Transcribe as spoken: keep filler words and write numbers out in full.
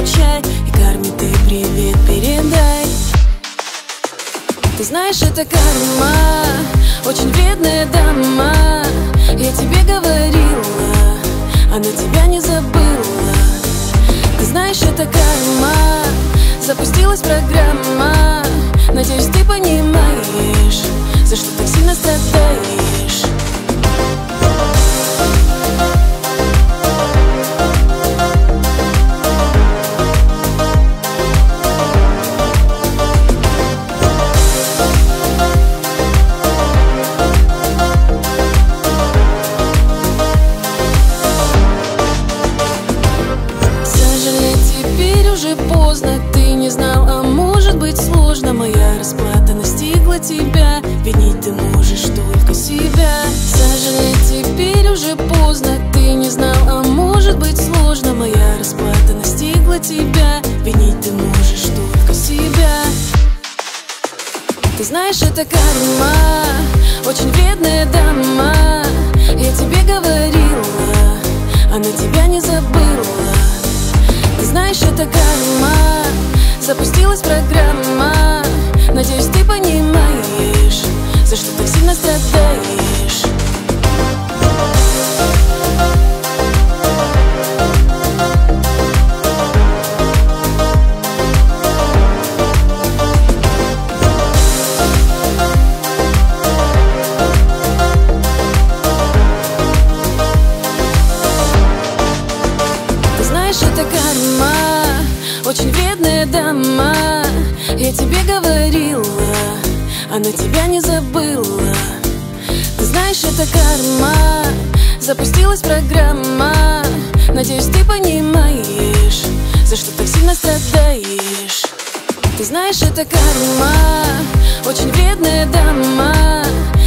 чай, и карме ты привет передай. Ты знаешь, это карма, очень вредная дама. Я тебе говорила, она тебя не забыла. Ты знаешь, это карма, запустилась программа. Надеюсь, ты понимаешь, за что так сильно страдаешь. Уже поздно, ты не знал, а может быть сложно. Моя расплата настигла тебя, винить ты можешь только себя. Сожалеть теперь уже поздно, ты не знал, а может быть сложно. Моя расплата настигла тебя, винить ты можешь только себя. Ты знаешь, это карма, очень вредная дама. Я тебе говорила, она тебя не забыла. Ты знаешь, это карма, запустилась программа. Надеюсь, ты понимаешь, за что так сильно страдаешь. Ты знаешь, это карма, очень вредная дама. Я тебе говорила, она тебя не забыла. Ты знаешь, это карма, запустилась программа. Надеюсь, ты понимаешь, за что так сильно страдаешь. Ты знаешь, это карма, очень вредная дама.